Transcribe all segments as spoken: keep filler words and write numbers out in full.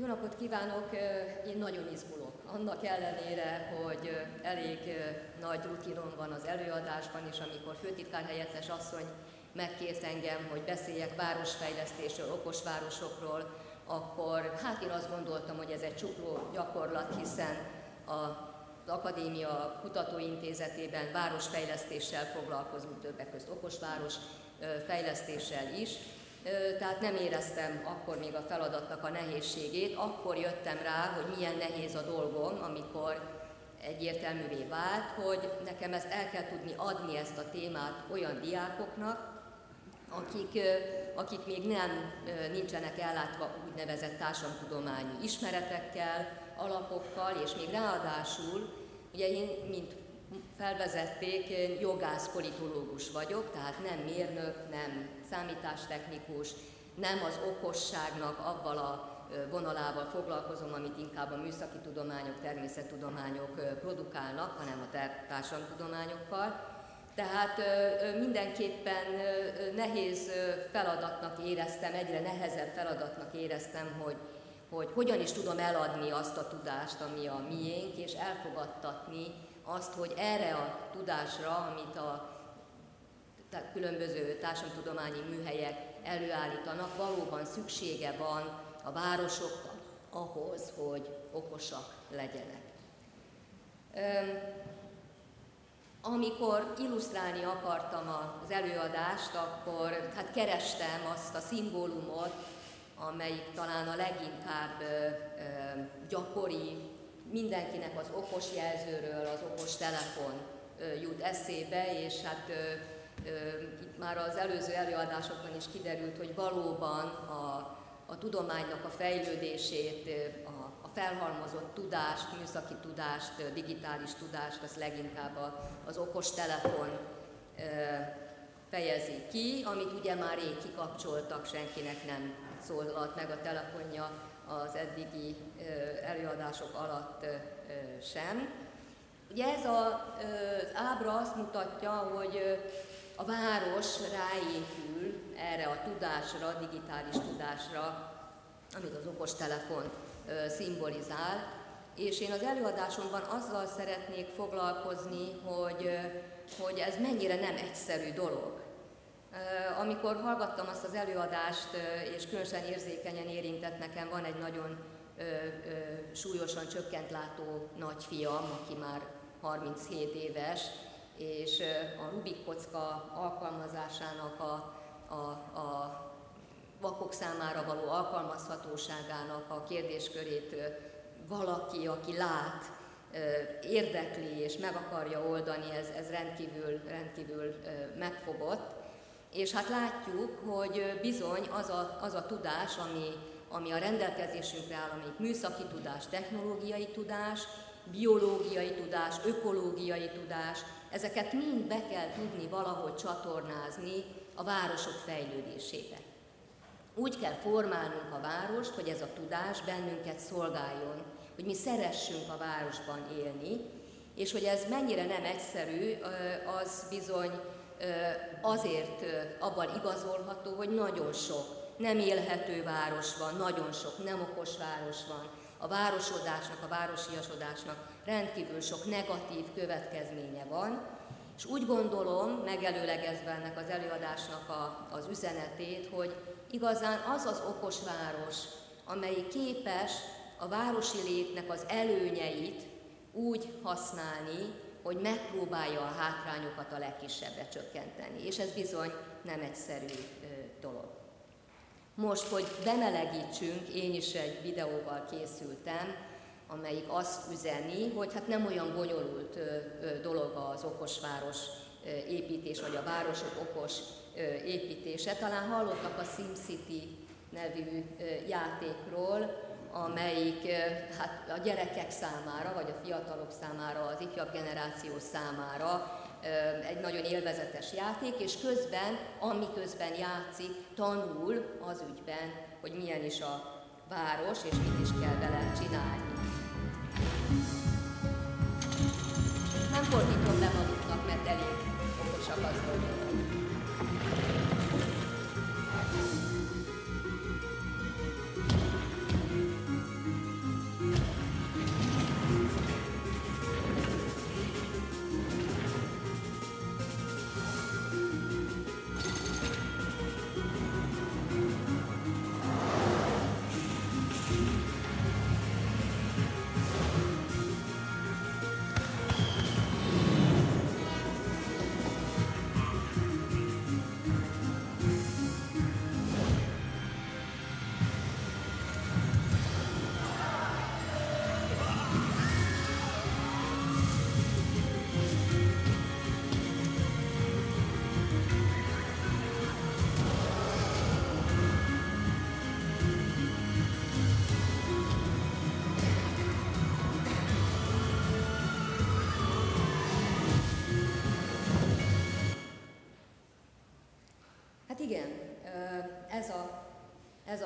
napot kívánok! Én nagyon izgulok. Annak ellenére, hogy elég nagy rutinom van az előadásban, és amikor főtitkár helyettes asszony megkért engem, hogy beszéljek városfejlesztésről, okos városokról, akkor hát én azt gondoltam, hogy ez egy csukló gyakorlat, hiszen az Akadémia Kutatóintézetében városfejlesztéssel foglalkozunk, többek között okosváros fejlesztéssel is. Tehát nem éreztem akkor még a feladatnak a nehézségét, akkor jöttem rá, hogy milyen nehéz a dolgom, amikor egyértelművé vált, hogy nekem ezt el kell tudni adni, ezt a témát olyan diákoknak, akik, akik még nem nincsenek ellátva úgynevezett társadalomtudományi ismeretekkel, alapokkal, és még ráadásul, ugye én, mint felvezették, jogász politológus vagyok, tehát nem mérnök, nem számítástechnikus, nem az okosságnak avval a vonalával foglalkozom, amit inkább a műszaki tudományok, természettudományok produkálnak, hanem a társadalomtudományokkal. Tehát mindenképpen nehéz feladatnak éreztem, egyre nehezebb feladatnak éreztem, hogy, hogy hogyan is tudom eladni azt a tudást, ami a miénk, és elfogadtatni azt, hogy erre a tudásra, amit a különböző társadalomtudományi műhelyek előállítanak, valóban szüksége van a városoknak ahhoz, hogy okosak legyenek. Amikor illusztrálni akartam az előadást, akkor hát kerestem azt a szimbólumot, amelyik talán a leginkább gyakori, mindenkinek az okos jelzőről az okos telefon jut eszébe, és hát itt már az előző előadásokban is kiderült, hogy valóban a, a tudománynak a fejlődését, a, a felhalmozott tudást, műszaki tudást, digitális tudást, az leginkább a, az okos telefon fejezi ki, amit ugye már rég kikapcsoltak, senkinek nem szólalt meg a telefonja az eddigi előadások alatt sem. Ugye ez a, az ábra azt mutatja, hogy a város ráépül erre a tudásra, digitális tudásra, amit az okostelefon szimbolizál, és én az előadásomban azzal szeretnék foglalkozni, hogy, hogy ez mennyire nem egyszerű dolog. Amikor hallgattam azt az előadást, és különösen érzékenyen érintett, nekem van egy nagyon ö, ö, súlyosan csökkent látó nagyfiam, aki már harminchét éves, és a Rubik kocka alkalmazásának a, a, a vakok számára való alkalmazhatóságának a kérdéskörét valaki, aki lát, érdekli és meg akarja oldani, ez, ez rendkívül, rendkívül megfogott. És hát látjuk, hogy bizony az a, az a tudás, ami, ami a rendelkezésünkre áll, amelyik műszaki tudás, technológiai tudás, biológiai tudás, ökológiai tudás, ezeket mind be kell tudni valahogy csatornázni a városok fejlődésébe. Úgy kell formálnunk a várost, hogy ez a tudás bennünket szolgáljon, hogy mi szeressünk a városban élni, és hogy ez mennyire nem egyszerű, az bizony azért abban igazolható, hogy nagyon sok nem élhető város van, nagyon sok nem okos város van. A városodásnak, a városiasodásnak rendkívül sok negatív következménye van, és úgy gondolom, megelőlegezve ennek az előadásnak a, az üzenetét, hogy igazán az az okos város, amelyik képes a városi létnek az előnyeit úgy használni, hogy megpróbálja a hátrányokat a legkisebbre csökkenteni. És ez bizony nem egyszerű ö, dolog. Most, hogy bemelegítsünk, én is egy videóval készültem, amelyik azt üzeni, hogy hát nem olyan bonyolult ö, ö, dolog az okosváros ö, építés, vagy a városok okos ö, építése. Talán hallottak a SimCity nevű ö, játékról, amelyik hát a gyerekek számára, vagy a fiatalok számára, az ifjabb generáció számára egy nagyon élvezetes játék, és közben, amiközben játszik, tanul az ügyben, hogy milyen is a város, és mit is kell vele csinálni. Nem fordítom le maguknak, mert elég okosak az dolgok.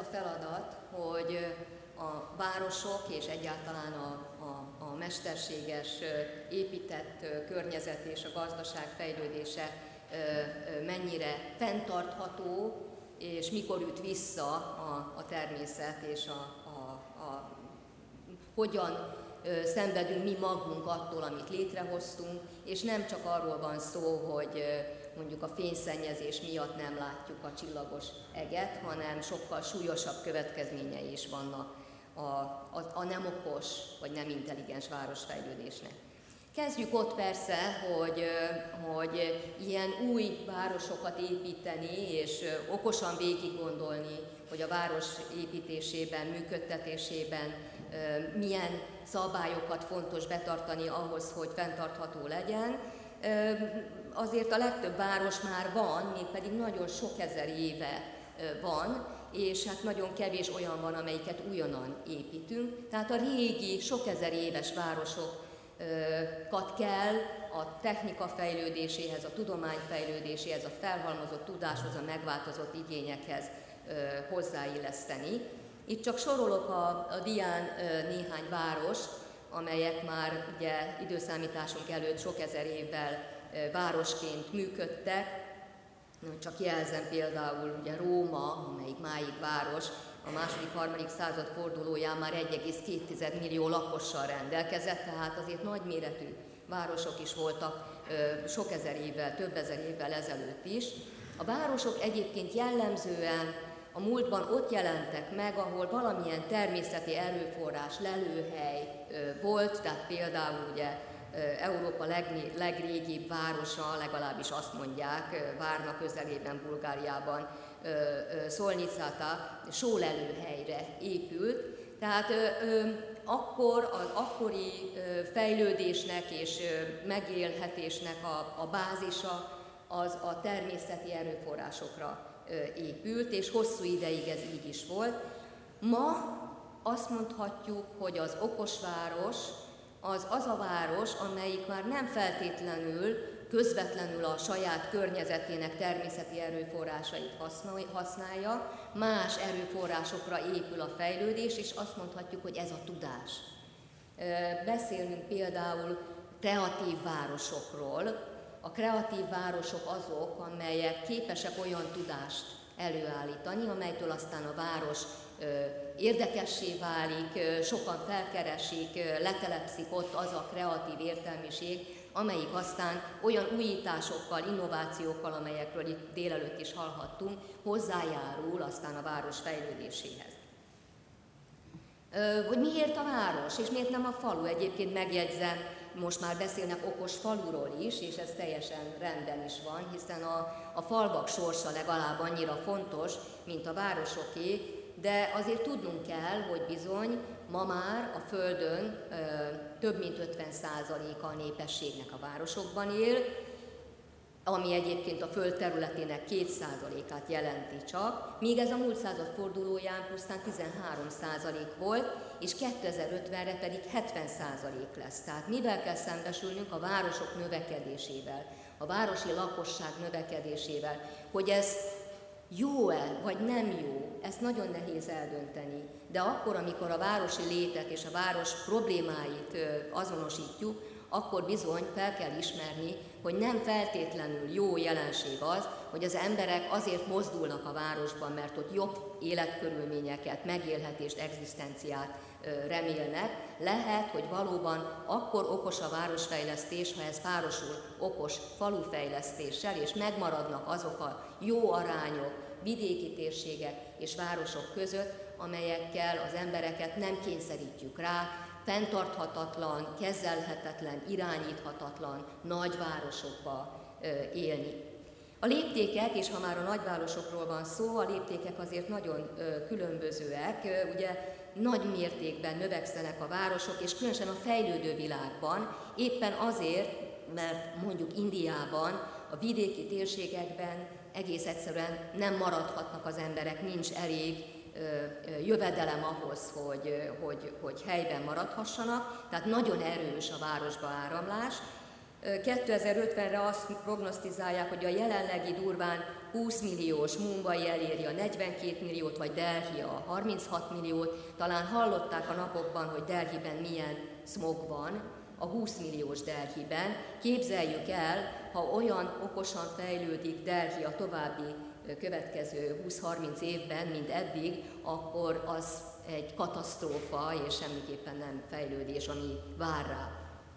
a feladat, hogy a városok és egyáltalán a, a, a mesterséges épített környezet és a gazdaság fejlődése mennyire fenntartható, és mikor üt vissza a, a természet, és a, a, a, hogyan szenvedünk mi magunk attól, amit létrehoztunk, és nem csak arról van szó, hogy mondjuk a fényszennyezés miatt nem látjuk a csillagos eget, hanem sokkal súlyosabb következményei is vannak a, a, a nem okos vagy nem intelligens városfejlődésnek. Kezdjük ott persze, hogy, hogy ilyen új városokat építeni és okosan végig gondolni, hogy a város építésében, működtetésében milyen szabályokat fontos betartani ahhoz, hogy fenntartható legyen. Azért a legtöbb város már van, mégpedig nagyon sok ezer éve van, és hát nagyon kevés olyan van, amelyiket újonnan építünk. Tehát a régi, sok ezer éves városokat kell a technika fejlődéséhez, a tudomány fejlődéséhez, a felhalmozott tudáshoz, a megváltozott igényekhez hozzáilleszteni. Itt csak sorolok a, a dián néhány várost, amelyek már ugye időszámításunk előtt sok ezer évvel városként működtek. Csak jelzem például ugye Róma, amelyik máig város, a második-harmadik század fordulóján már egy egész két millió lakossal rendelkezett, tehát azért nagyméretű városok is voltak sok ezer évvel, több ezer évvel ezelőtt is. A városok egyébként jellemzően a múltban ott jelentek meg, ahol valamilyen természeti erőforrás, lelőhely volt, tehát például ugye Európa leg, legrégibb városa, legalábbis azt mondják, Várna közelében, Bulgáriában, Szolnicata sólelőhelyre épült. Tehát akkor az akkori fejlődésnek és megélhetésnek a, a bázisa az a természeti erőforrásokra épült, és hosszú ideig ez így is volt. Ma azt mondhatjuk, hogy az okos város az az a város, amelyik már nem feltétlenül közvetlenül a saját környezetének természeti erőforrásait használja, más erőforrásokra épül a fejlődés, és azt mondhatjuk, hogy ez a tudás. Beszélünk például kreatív városokról. A kreatív városok azok, amelyek képesek olyan tudást előállítani, amelytől aztán a város érdekessé válik, sokan felkeresik, letelepszik ott az a kreatív értelmiség, amelyik aztán olyan újításokkal, innovációkkal, amelyekről itt délelőtt is hallhattunk, hozzájárul aztán a város fejlődéséhez. Hogy miért a város, és miért nem a falu? Egyébként megjegyzem, most már beszélnek okos faluról is, és ez teljesen rendben is van, hiszen a, a falvak sorsa legalább annyira fontos, mint a városoké, de azért tudnunk kell, hogy bizony ma már a Földön ö, több mint ötven százaléka a népességnek a városokban él, ami egyébként a Föld területének két százalékát jelenti csak, míg ez a múlt század fordulóján pusztán tizenhárom százalék volt, és kétezer-ötvenre pedig hetven százalék lesz. Tehát mivel kell szembesülnünk? A városok növekedésével, a városi lakosság növekedésével, hogy ez jó-e, vagy nem jó, ezt nagyon nehéz eldönteni. De akkor, amikor a városi létet és a város problémáit azonosítjuk, akkor bizony fel kell ismerni, hogy nem feltétlenül jó jelenség az, hogy az emberek azért mozdulnak a városban, mert ott jobb életkörülményeket, megélhetést, egzisztenciát remélnek. Lehet, hogy valóban akkor okos a városfejlesztés, ha ez párosul okos falufejlesztéssel, és megmaradnak azok a jó arányok vidéki térségek és városok között, amelyekkel az embereket nem kényszerítjük rá, fenntarthatatlan, kezelhetetlen, irányíthatatlan nagyvárosokba élni. A léptékek, és ha már a nagyvárosokról van szó, a léptékek azért nagyon különbözőek, ugye nagy mértékben növekszenek a városok, és különösen a fejlődő világban, éppen azért, mert mondjuk Indiában, a vidéki térségekben egész egyszerűen nem maradhatnak az emberek, nincs elég jövedelem ahhoz, hogy, hogy, hogy helyben maradhassanak, tehát nagyon erős a városba áramlás. kétezer-ötvenre azt prognosztizálják, hogy a jelenlegi durván húsz milliós, Mumbai eléri a negyvenkét milliót, vagy Delhi a harminchat milliót. Talán hallották a napokban, hogy Delhiben milyen smog van, a húsz milliós Delhiben. Képzeljük el, ha olyan okosan fejlődik Delhi a további következő húsz-harminc évben, mint eddig, akkor az egy katasztrófa, és semmiképpen nem fejlődés, ami vár rá.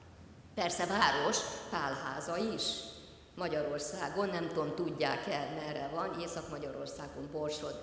Persze város, Pálháza is. Magyarországon, nem tudom, tudják-e, merre van, Észak-Magyarországon, Borsod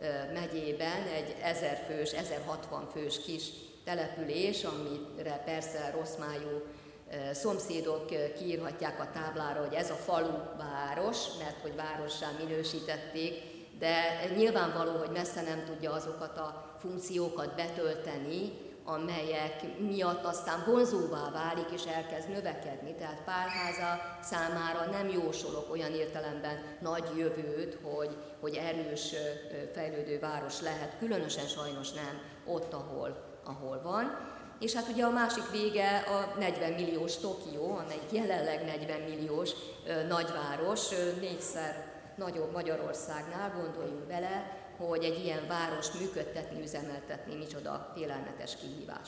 megyében egy ezer fős, ezerhatvan fős kis település, amire persze rosszmájú szomszédok kiírhatják a táblára, hogy ez a falu város, mert hogy várossá minősítették, de nyilvánvaló, hogy messze nem tudja azokat a funkciókat betölteni, amelyek miatt aztán vonzóvá válik és elkezd növekedni. Tehát Pálháza számára nem jósolok olyan értelemben nagy jövőt, hogy, hogy erős fejlődő város lehet, különösen sajnos nem ott, ahol, ahol van. És hát ugye a másik vége a negyven milliós Tokió, amelyik jelenleg negyven milliós nagyváros, négyszer nagyobb Magyarországnál, gondoljunk bele, hogy egy ilyen város működtetni, üzemeltetni, micsoda félelmetes kihívás.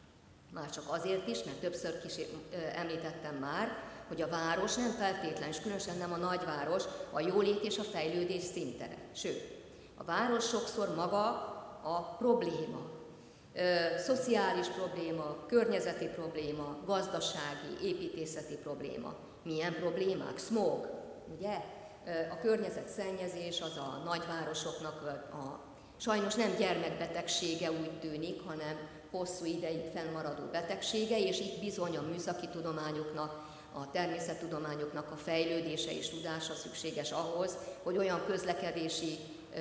Már csak azért is, mert többször kis említettem már, hogy a város nem feltétlen, és különösen nem a nagyváros, a jólét és a fejlődés szintere. Sőt, a város sokszor maga a probléma. Ö, szociális probléma, környezeti probléma, gazdasági, építészeti probléma. Milyen problémák? Smog, ugye? A környezetszennyezés az a nagyvárosoknak a, sajnos nem gyermekbetegsége úgy tűnik, hanem hosszú ideig fennmaradó betegsége, és itt bizony a műszaki tudományoknak, a természettudományoknak a fejlődése és tudása szükséges ahhoz, hogy olyan közlekedési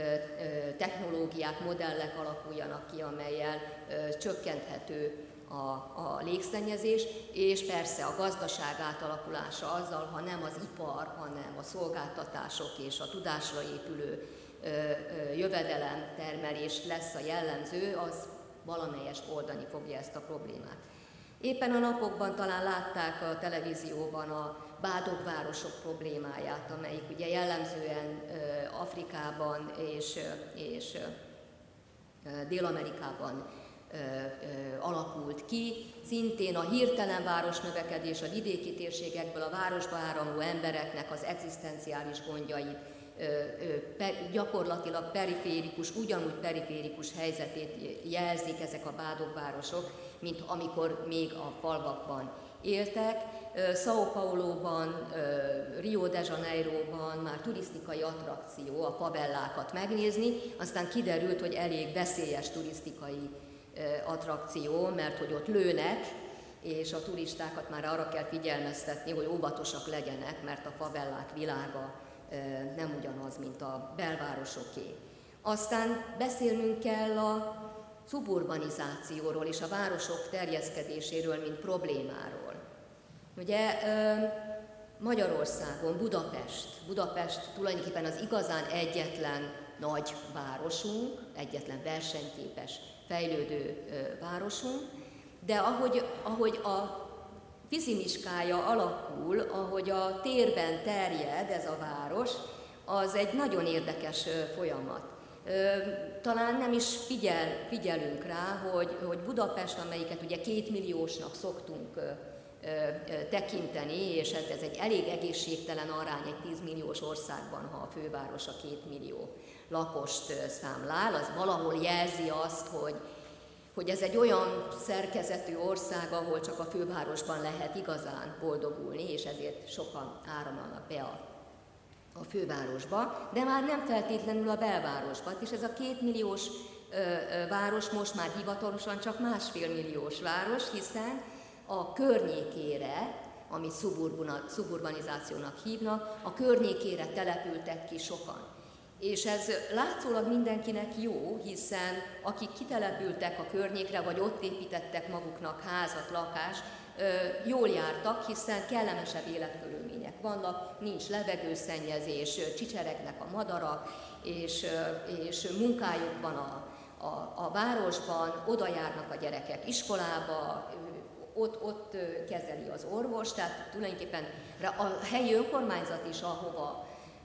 technológiák, modellek alakuljanak ki, amellyel csökkenthető A, a légszennyezés, és persze a gazdaság átalakulása azzal, ha nem az ipar, hanem a szolgáltatások és a tudásra épülő ö, ö, jövedelemtermelés lesz a jellemző, az valamelyest oldani fogja ezt a problémát. Éppen a napokban talán látták a televízióban a bádogvárosok problémáját, amelyik ugye jellemzően ö, Afrikában és, és ö, Dél-Amerikában Ö, ö, alakult ki. Szintén a hirtelen városnövekedés, a vidéki térségekből a városba áramló embereknek az egzisztenciális gondjait, ö, ö, per, gyakorlatilag periférikus, ugyanúgy periférikus helyzetét jelzik ezek a bádogvárosok, mint amikor még a falvakban éltek. São Pauloban, Rio de Janeiroban már turisztikai attrakció a favellákat megnézni, aztán kiderült, hogy elég veszélyes turisztikai attrakció, mert hogy ott lőnek, és a turistákat már arra kell figyelmeztetni, hogy óvatosak legyenek, mert a favellák világa nem ugyanaz, mint a belvárosoké. Aztán beszélnünk kell a szuburbanizációról és a városok terjeszkedéséről, mint problémáról. Ugye Magyarországon Budapest, Budapest tulajdonképpen az igazán egyetlen nagy városunk, egyetlen versenyképes fejlődő városunk, de ahogy, ahogy a fizimiskája alakul, ahogy a térben terjed ez a város, az egy nagyon érdekes folyamat. Talán nem is figyel, figyelünk rá, hogy, hogy Budapest, amelyiket ugye kétmilliósnak szoktunk tekinteni, és ez egy elég egészségtelen arány egy tízmilliós országban, ha a főváros a kétmillió lakost számlál, az valahol jelzi azt, hogy, hogy ez egy olyan szerkezetű ország, ahol csak a fővárosban lehet igazán boldogulni, és ezért sokan áramlanak be a, a fővárosba, de már nem feltétlenül a belvárosba, és ez a kétmilliós ö, ö, város most már hivatalosan csak másfél milliós város, hiszen a környékére, amit szuburbanizációnak hívnak, a környékére települtek ki sokan. És ez látszólag mindenkinek jó, hiszen akik kitelepültek a környékre, vagy ott építettek maguknak házat, lakást, jól jártak, hiszen kellemesebb életkörülmények vannak, nincs levegőszennyezés, csicseregnek a madarak, és, és munkájuk van a, a, a városban, oda járnak a gyerekek iskolába, Ott, ott kezeli az orvos, tehát tulajdonképpen a helyi önkormányzat is, ahova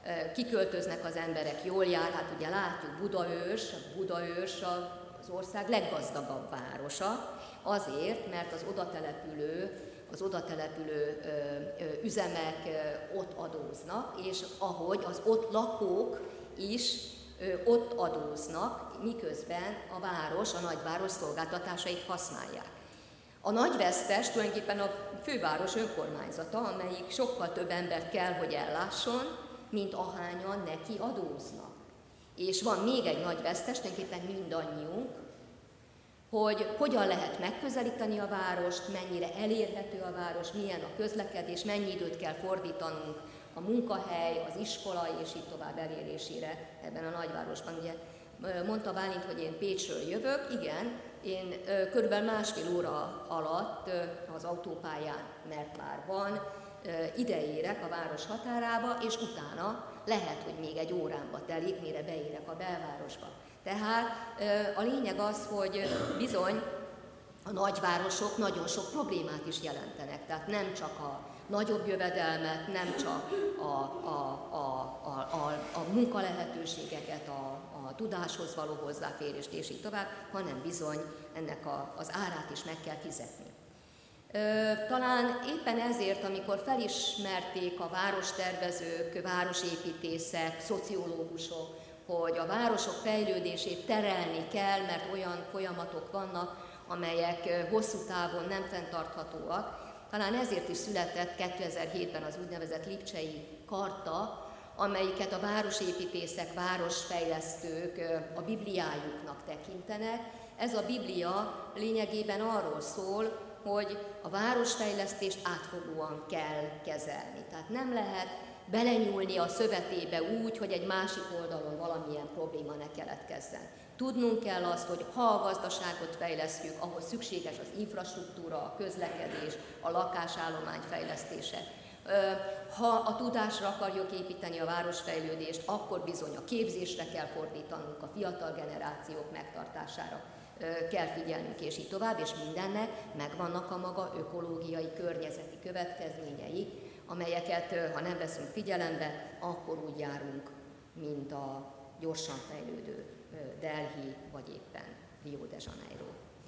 kiköltöznek az emberek, jól jár, hát ugye látjuk Budaörs, Budaörs az ország leggazdagabb városa, azért, mert az oda települő, az oda települő üzemek ott adóznak, és ahogy az ott lakók is ott adóznak, miközben a város, a nagyváros szolgáltatásait használják. A nagy vesztes tulajdonképpen a főváros önkormányzata, amelyik sokkal több embert kell, hogy ellásson, mint ahányan neki adóznak. És van még egy nagy vesztes, tulajdonképpen mindannyiunk, hogy hogyan lehet megközelíteni a várost, mennyire elérhető a város, milyen a közlekedés, mennyi időt kell fordítanunk a munkahely, az iskola és így tovább elérésére ebben a nagyvárosban. Ugye mondta Bálint, hogy én Pécsről jövök, igen, én körülbelül másfél óra alatt az autópályán Mertvárban ideérek a város határába, és utána lehet, hogy még egy órámba telik, mire beérek a belvárosba. Tehát a lényeg az, hogy bizony a nagyvárosok nagyon sok problémát is jelentenek, tehát nem csak a nagyobb jövedelmet, nem csak a, a, a, a, a, a munkalehetőségeket, a, a tudáshoz való hozzáférést és így tovább, hanem bizony ennek a, az árát is meg kell fizetni. Talán éppen ezért, amikor felismerték a várostervezők, városépítészek, szociológusok, hogy a városok fejlődését terelni kell, mert olyan folyamatok vannak, amelyek hosszú távon nem fenntarthatóak. Talán ezért is született kétezer-hétben az úgynevezett Lipcsei Karta, amelyiket a városépítészek, városfejlesztők a bibliájuknak tekintenek. Ez a biblia lényegében arról szól, hogy a városfejlesztést átfogóan kell kezelni. Tehát nem lehet belenyúlni a szövetébe úgy, hogy egy másik oldalon valamilyen probléma ne keletkezzen. Tudnunk kell azt, hogy ha a gazdaságot fejlesztjük, ahhoz szükséges az infrastruktúra, a közlekedés, a lakásállomány fejlesztése. Ha a tudásra akarjuk építeni a városfejlődést, akkor bizony a képzésre kell fordítanunk, a fiatal generációk megtartására kell figyelnünk, és így tovább, és mindennek megvannak a maga ökológiai, környezeti következményei, amelyeket, ha nem veszünk figyelembe, akkor úgy járunk, mint a gyorsan fejlődő Delhi, vagy éppen Rio de Janeiro.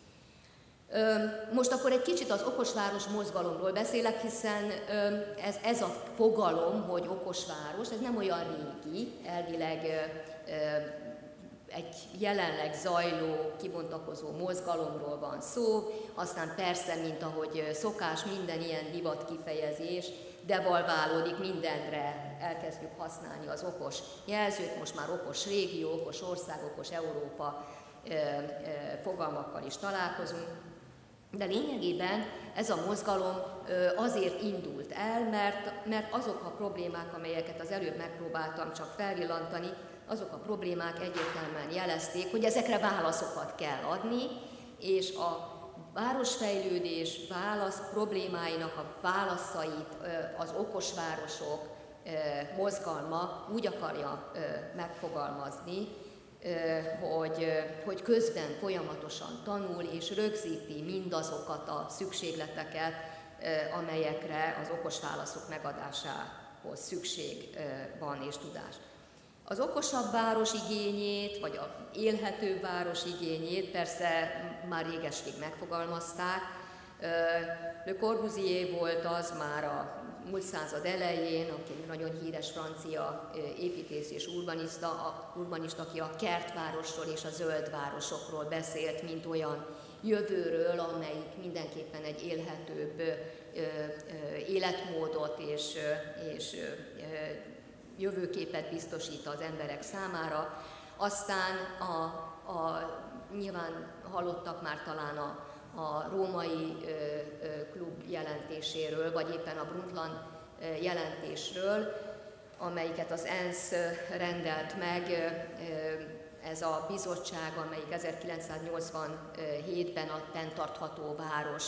Most akkor egy kicsit az okosváros mozgalomról beszélek, hiszen ez, ez a fogalom, hogy okosváros, ez nem olyan régi, elvileg egy jelenleg zajló, kibontakozó mozgalomról van szó, aztán persze, mint ahogy szokás, minden ilyen divat kifejezés devalválódik, mindenre elkezdjük használni az okos jelzőt, most már okos régió, okos ország, okos Európa fogalmakkal is találkozunk. De lényegében ez a mozgalom azért indult el, mert, mert azok a problémák, amelyeket az előbb megpróbáltam csak felvillantani, azok a problémák egyértelműen jelezték, hogy ezekre válaszokat kell adni, és a városfejlődés válasz problémáinak a válaszait az okosvárosok mozgalma úgy akarja megfogalmazni, hogy, hogy közben folyamatosan tanul és rögzíti mindazokat a szükségleteket, amelyekre az okos válaszok megadásához szükség van és tudás. Az okosabb város igényét, vagy az élhetőbb város igényét persze már réges-rég megfogalmazták. Le Corbusier volt az már a múlt század elején, aki nagyon híres francia építész és urbanista, urbanista, aki a kertvárosról és a zöldvárosokról beszélt, mint olyan jövőről, amelyik mindenképpen egy élhetőbb életmódot és, és jövőképet biztosít az emberek számára. Aztán a, a, nyilván hallottak már talán a, a római ö, ö, klub jelentéséről, vagy éppen a Brundtland jelentésről, amelyiket az ENSZ rendelt meg. Ez a bizottság, amelyik ezerkilencszáznyolcvanhétben a fenntartható város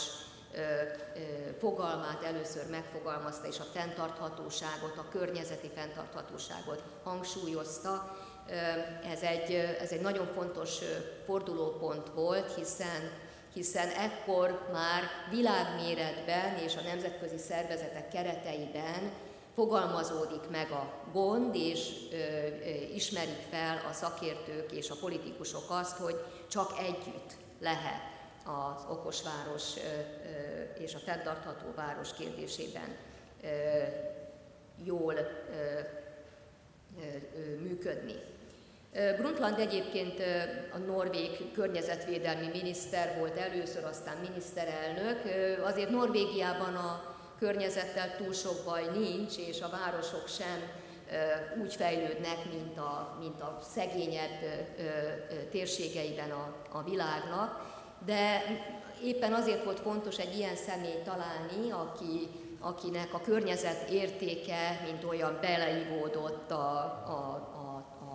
fogalmát először megfogalmazta, és a fenntarthatóságot, a környezeti fenntarthatóságot hangsúlyozta. Ez egy, ez egy nagyon fontos fordulópont volt, hiszen, hiszen ekkor már világméretben és a nemzetközi szervezetek kereteiben fogalmazódik meg a gond, és ö, ö, ismerik fel a szakértők és a politikusok azt, hogy csak együtt lehet az okos város ö, ö, és a fenntartható város kérdésében ö, jól ö, ö, működni. Brundtland egyébként a norvég környezetvédelmi miniszter volt először, aztán miniszterelnök. Azért Norvégiában a környezettel túl sok baj nincs, és a városok sem úgy fejlődnek, mint a, mint a szegényebb térségeiben a, a világnak. De éppen azért volt fontos egy ilyen személyt találni, aki, akinek a környezet értéke, mint olyan beleivódott a, a, a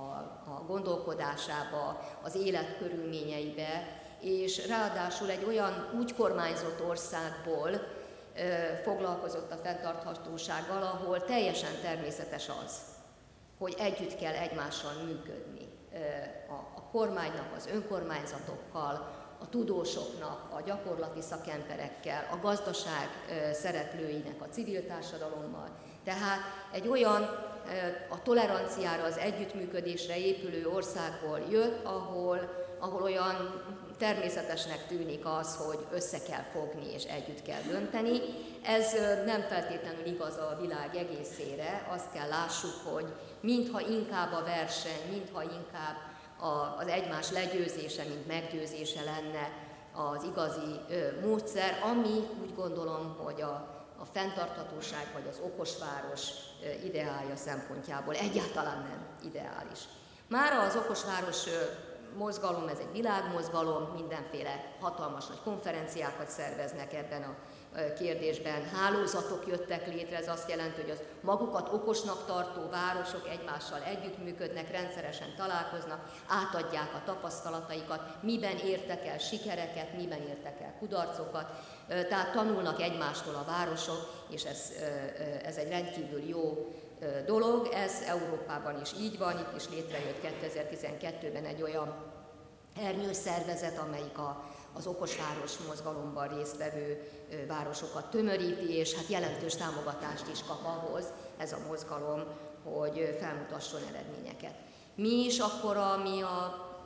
a gondolkodásába, az életkörülményeibe, és ráadásul egy olyan úgy kormányzott országból ö, foglalkozott a fenntarthatósággal, ahol teljesen természetes az, hogy együtt kell egymással működni. Ö, a, a kormánynak, az önkormányzatokkal, a tudósoknak, a gyakorlati szakemberekkel, a gazdaság ö, szereplőinek, a civil társadalommal. Tehát egy olyan a toleranciára, az együttműködésre épülő országból jött, ahol, ahol olyan természetesnek tűnik az, hogy össze kell fogni és együtt kell dönteni. Ez nem feltétlenül igaz a világ egészére, azt kell lássuk, hogy mintha inkább a verseny, mintha inkább az egymás legyőzése, mint meggyőzése lenne az igazi módszer, ami úgy gondolom, hogy a a fenntarthatóság vagy az okosváros ideálja szempontjából egyáltalán nem ideális. Mára az okosváros mozgalom, ez egy világmozgalom, mindenféle hatalmas nagy konferenciákat szerveznek ebben a kérdésben, hálózatok jöttek létre, ez azt jelenti, hogy az magukat okosnak tartó városok egymással együttműködnek, rendszeresen találkoznak, átadják a tapasztalataikat, miben értek el sikereket, miben értek el kudarcokat, tehát tanulnak egymástól a városok, és ez, ez egy rendkívül jó dolog, ez Európában is így van, itt is létrejött kétezer-tizenkettőben egy olyan ernyőszervezet, amelyik a az okosváros mozgalomban résztvevő városokat tömöríti, és hát jelentős támogatást is kap ahhoz ez a mozgalom, hogy felmutasson eredményeket. Mi is akkor, ami a,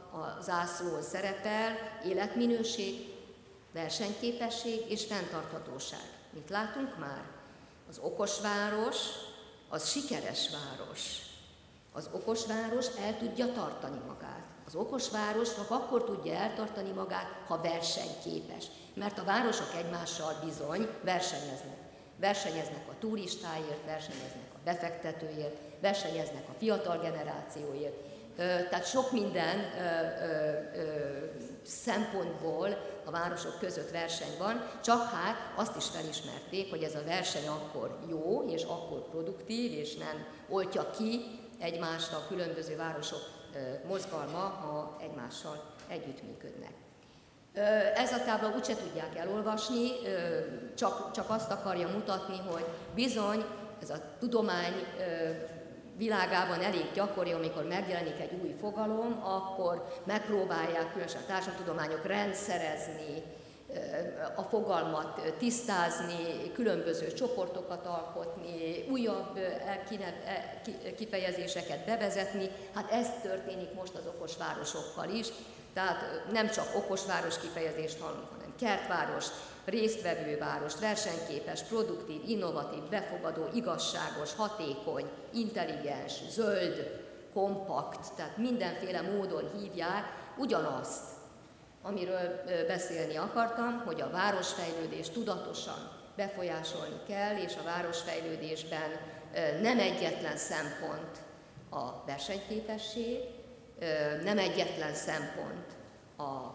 a zászlón szerepel, életminőség, versenyképesség és fenntarthatóság. Mit látunk már? Az okosváros, az sikeres város. Az okosváros el tudja tartani magát. Az okosváros csak akkor tudja eltartani magát, ha versenyképes. Mert a városok egymással bizony versenyeznek. Versenyeznek a turistáért, versenyeznek a befektetőért, versenyeznek a fiatal generációért. Tehát sok minden szempontból a városok között verseny van, csak hát azt is felismerték, hogy ez a verseny akkor jó, és akkor produktív, és nem oltja ki egymást a különböző városok mozgalma, ha egymással együttműködnek. Ez a tábla úgyse tudják elolvasni, csak, csak azt akarja mutatni, hogy bizony ez a tudomány világában elég gyakori, amikor megjelenik egy új fogalom, akkor megpróbálják különösen a társadalomtudományok rendszerezni, a fogalmat tisztázni, különböző csoportokat alkotni, újabb kifejezéseket bevezetni. Hát ez történik most az okosvárosokkal is, tehát nem csak okosváros kifejezést hallunk, hanem kertváros, résztvevő város, versenyképes, produktív, innovatív, befogadó, igazságos, hatékony, intelligens, zöld, kompakt, tehát mindenféle módon hívják ugyanazt, amiről beszélni akartam, hogy a városfejlődést tudatosan befolyásolni kell, és a városfejlődésben nem egyetlen szempont a versenyképesség, nem egyetlen szempont a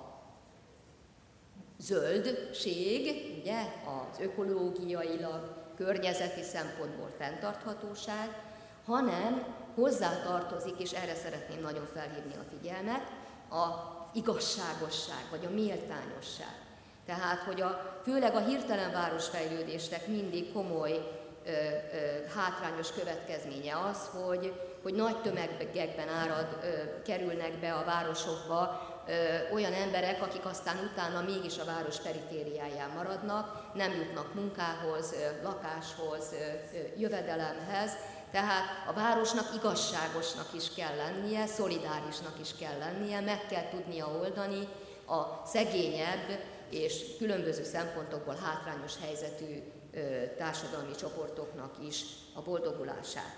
zöldség, ugye, az ökológiailag, környezeti szempontból fenntarthatóság, hanem hozzátartozik, és erre szeretném nagyon felhívni a figyelmet, a igazságosság, vagy a méltányosság. Tehát, hogy a, főleg a hirtelen városfejlődésnek mindig komoly ö, ö, hátrányos következménye az, hogy, hogy nagy tömegekben árad, kerülnek be a városokba olyan emberek, akik aztán utána mégis a város perifériáján maradnak, nem jutnak munkához, lakáshoz, jövedelemhez. Tehát a városnak igazságosnak is kell lennie, szolidárisnak is kell lennie, meg kell tudnia oldani a szegényebb és különböző szempontokból hátrányos helyzetű társadalmi csoportoknak is a boldogulását.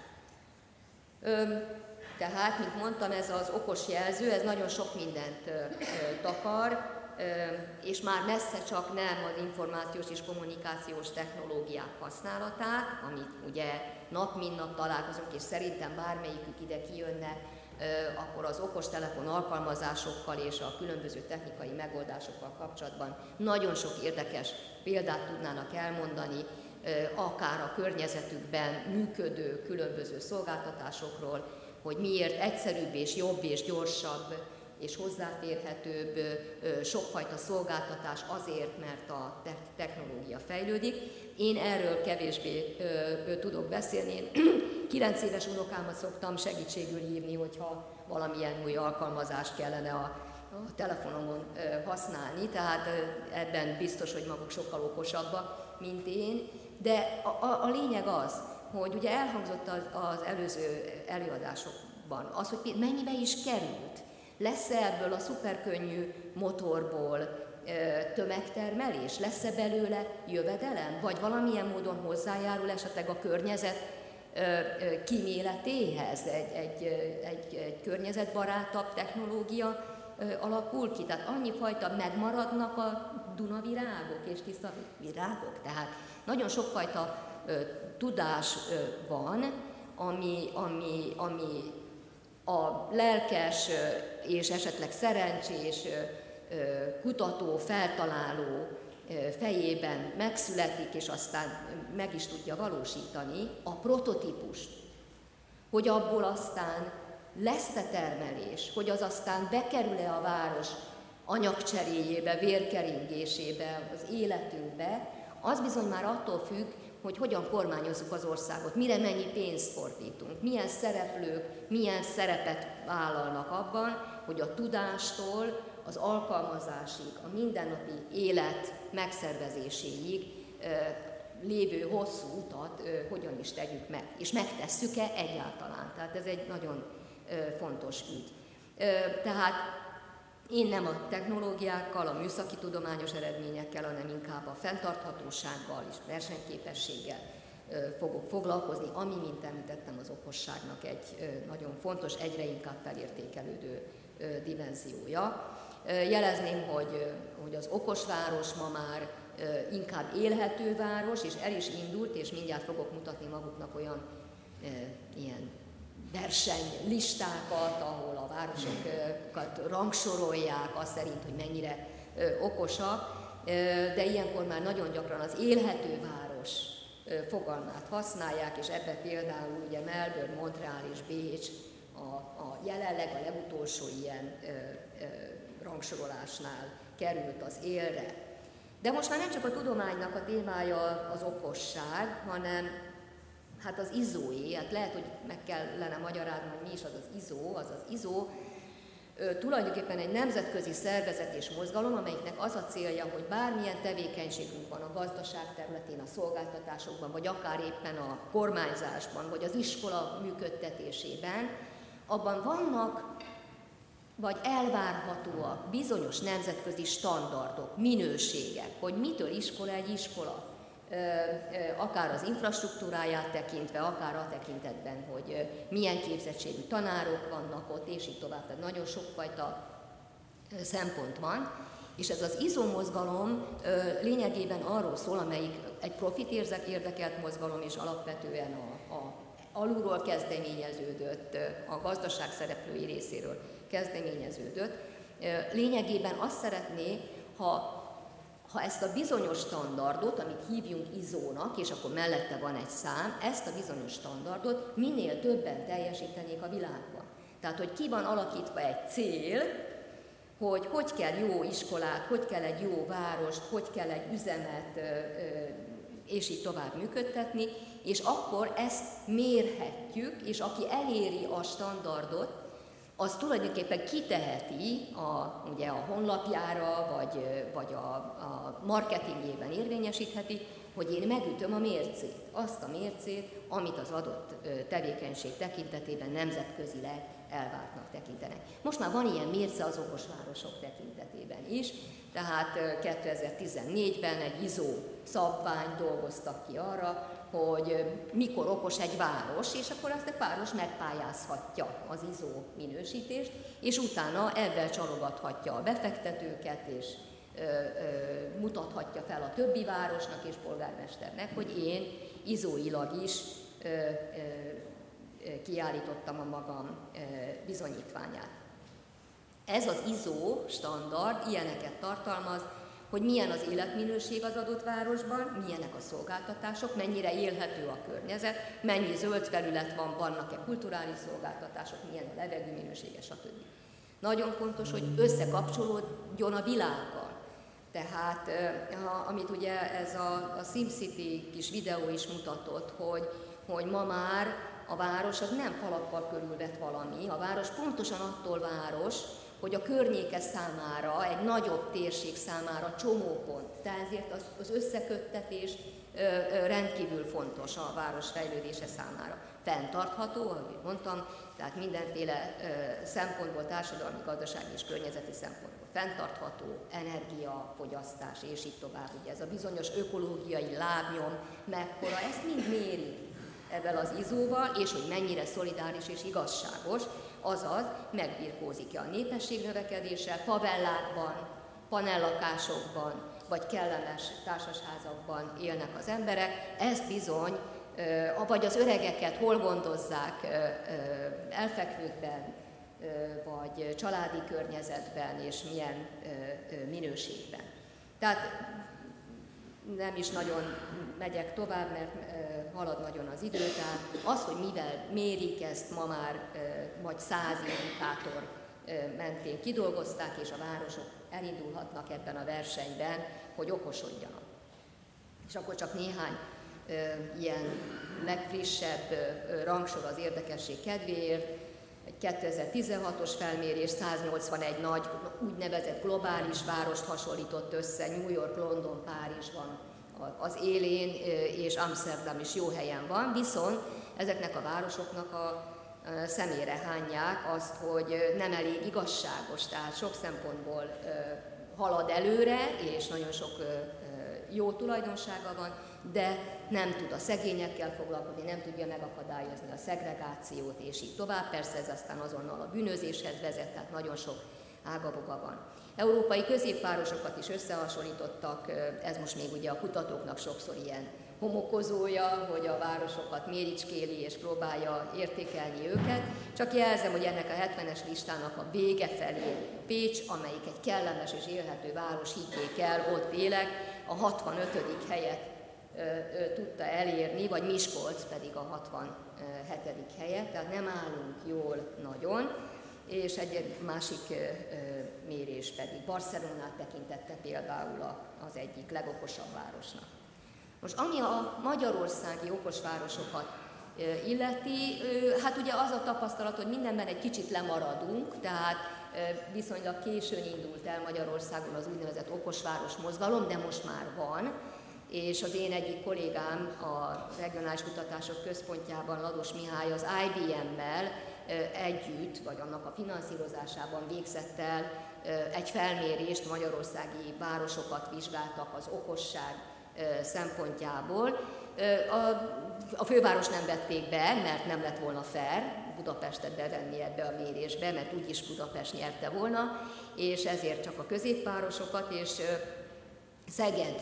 Tehát, mint mondtam, ez az okos jelző, ez nagyon sok mindent takar, és már messze csak nem az információs és kommunikációs technológiák használatát, amit ugye nap mint nap találkozunk, és szerintem bármelyikük ide kijönne, akkor az okostelefon alkalmazásokkal és a különböző technikai megoldásokkal kapcsolatban nagyon sok érdekes példát tudnának elmondani, akár a környezetükben működő különböző szolgáltatásokról, hogy miért egyszerűbb és jobb és gyorsabb és hozzáférhetőbb sokfajta szolgáltatás azért, mert a technológia fejlődik. Én erről kevésbé tudok beszélni. Én kilenc éves unokámat szoktam segítségül hívni, hogyha valamilyen új alkalmazást kellene a, a telefonomon használni, tehát ebben biztos, hogy maguk sokkal okosabbak, mint én. De a, a, a lényeg az, hogy ugye elhangzott az, az előző előadásokban az, hogy mennyibe is került. Lesz-e ebből a szuperkönnyű motorból tömegtermelés? Lesz-e belőle jövedelem? Vagy valamilyen módon hozzájárul esetleg a környezet kíméletéhez? Egy, egy, egy, egy környezetbarátabb technológia alakul ki? Tehát annyi fajta megmaradnak a dunavirágok és tiszta virágok? Tehát nagyon sokfajta tudás van, ami, ami, ami a lelkes és esetleg szerencsés kutató, feltaláló fejében megszületik, és aztán meg is tudja valósítani a prototípust, hogy abból aztán lesz-e termelés, hogy az aztán bekerül-e a város anyagcseréjébe, vérkeringésébe, az életünkbe, az bizony már attól függ, hogy hogyan kormányozzuk az országot, mire mennyi pénzt fordítunk, milyen szereplők, milyen szerepet vállalnak abban, hogy a tudástól az alkalmazásig, a mindennapi élet megszervezéséig lévő hosszú utat hogyan is tegyük meg, és megtesszük-e egyáltalán. Tehát ez egy nagyon fontos ügy. Tehát én nem a technológiákkal, a műszaki tudományos eredményekkel, hanem inkább a fenntarthatósággal és versenyképességgel fogok foglalkozni, ami, mint említettem, az okosságnak egy nagyon fontos, egyre inkább felértékelődő dimenziója. Jelezném, hogy, hogy az okos város ma már inkább élhető város, és el is indult, és mindjárt fogok mutatni maguknak olyan ilyen versenylistákat, ahol a városokat rangsorolják, az szerint, hogy mennyire okosak, de ilyenkor már nagyon gyakran az élhető város fogalmát használják, és ebbe például ugye Melbourne, Montreal és Bécs a, a jelenleg a legutolsó ilyen ö, ö, rangsorolásnál került az élre. De most már nem csak a tudománynak a témája az okosság, hanem hát az izóé, hát lehet, hogy meg kellene magyarázni, hogy mi is az az izó, az az izó, tulajdonképpen egy nemzetközi szervezet és mozgalom, amelyiknek az a célja, hogy bármilyen tevékenységünk van a gazdaság területén, a szolgáltatásokban, vagy akár éppen a kormányzásban, vagy az iskola működtetésében, abban vannak, vagy elvárhatóak bizonyos nemzetközi standardok, minőségek, hogy mitől iskola egy iskola, akár az infrastruktúráját tekintve, akár a tekintetben, hogy milyen képzettségű tanárok vannak ott, és így tovább. Tehát nagyon sokfajta szempont van, és ez az izó mozgalom lényegében arról szól, amelyik egy profit érdekelt mozgalom, és alapvetően a, a alulról kezdeményeződött, a gazdaság szereplői részéről kezdeményeződött. Lényegében azt szeretné, ha Ha ezt a bizonyos standardot, amit hívjunk izónak, és akkor mellette van egy szám, ezt a bizonyos standardot minél többen teljesítenék a világban. Tehát, hogy ki van alakítva egy cél, hogy hogy kell jó iskolát, hogy kell egy jó várost, hogy kell egy üzemet és így tovább működtetni, és akkor ezt mérhetjük, és aki eléri a standardot, az tulajdonképpen kiteheti a, ugye a honlapjára, vagy, vagy a, a marketingjében érvényesítheti, hogy én megütöm a mércét, azt a mércét, amit az adott tevékenység tekintetében nemzetközileg elvártnak tekintenek. Most már van ilyen mérce az okosvárosok tekintetében is, tehát kétezer-tizennégyben egy i es o szabványt dolgoztak ki arra, hogy mikor okos egy város, és akkor azt a város megpályázhatja az i es o minősítést, és utána ebben csalogathatja a befektetőket, és ö, ö, mutathatja fel a többi városnak és polgármesternek, hogy én i es o-ilag is ö, ö, kiállítottam a magam ö, bizonyítványát. Ez az i es o standard ilyeneket tartalmaz, hogy milyen az életminőség az adott városban, milyenek a szolgáltatások, mennyire élhető a környezet, mennyi zöld felület van, vannak-e kulturális szolgáltatások, milyen a levegő minősége, stb. Nagyon fontos, hogy összekapcsolódjon a világgal. Tehát, amit ugye ez a, a SimCity kis videó is mutatott, hogy, hogy ma már a város az nem falakkal körülvett valami, a város pontosan attól város, hogy a környéke számára, egy nagyobb térség számára csomópont. Tehát ezért az, az összeköttetés ö, ö, rendkívül fontos a város fejlődése számára. Fenntartható, ahogy mondtam, tehát mindenféle ö, szempontból, társadalmi, gazdasági és környezeti szempontból fenntartható, energiafogyasztás és így tovább. Ugye ez a bizonyos ökológiai lábnyom mekkora, ezt mind méri ebben az i es o-val, és hogy mennyire szolidáris és igazságos, azaz megbirkózik-e a népesség növekedéssel, favellákban, panellakásokban, vagy kellemes társasházakban élnek az emberek, ezt bizony, vagy az öregeket hol gondozzák, elfekvőkben, vagy családi környezetben, és milyen minőségben. Tehát nem is nagyon megyek tovább, mert halad nagyon az idő, tehát az, hogy mivel mérik ezt, ma már vagy száz indikátor mentén kidolgozták, és a városok elindulhatnak ebben a versenyben, hogy okosodjanak. És akkor csak néhány ilyen legfrissebb rangsor az érdekesség kedvéért. Egy kétezer-tizenhatos felmérés száznyolcvanegy nagy, úgynevezett globális várost hasonlított össze, New York, London, Párizs van az élén, és Amsterdam is jó helyen van, viszont ezeknek a városoknak a szemére hányják azt, hogy nem elég igazságos, tehát sok szempontból halad előre, és nagyon sok jó tulajdonsága van, de nem tud a szegényekkel foglalkozni, nem tudja megakadályozni a szegregációt, és így tovább. Persze ez aztán azonnal a bűnözéshez vezet, tehát nagyon sok ágaboga van. Európai középvárosokat is összehasonlítottak, ez most még ugye a kutatóknak sokszor ilyen homokozója, hogy a városokat méricskéli és próbálja értékelni őket. Csak jelzem, hogy ennek a hetvenes listának a vége felé Pécs, amelyik egy kellemes és élhető város, higgyék el, ott élek, a hatvanötödik helyet ö, ö, tudta elérni, vagy Miskolc pedig a hatvanhetedik helyet, tehát nem állunk jól nagyon. És egy másik ö, mérés pedig Barcelonát tekintette például az egyik legokosabb városnak. Most ami a magyarországi okosvárosokat illeti, hát ugye az a tapasztalat, hogy mindenben egy kicsit lemaradunk, tehát viszonylag későn indult el Magyarországon az úgynevezett okosváros mozgalom, de most már van, és az én egyik kollégám a Regionális Kutatások Központjában, Lados Mihály az i bé em-mel együtt, vagy annak a finanszírozásában végzett el egy felmérést, magyarországi városokat vizsgáltak az okosság szempontjából. A, a főváros nem vették be, mert nem lett volna fair Budapestet bevenni ebbe a mérésbe, mert úgyis Budapest nyerte volna, és ezért csak a középvárosokat, és Szeged,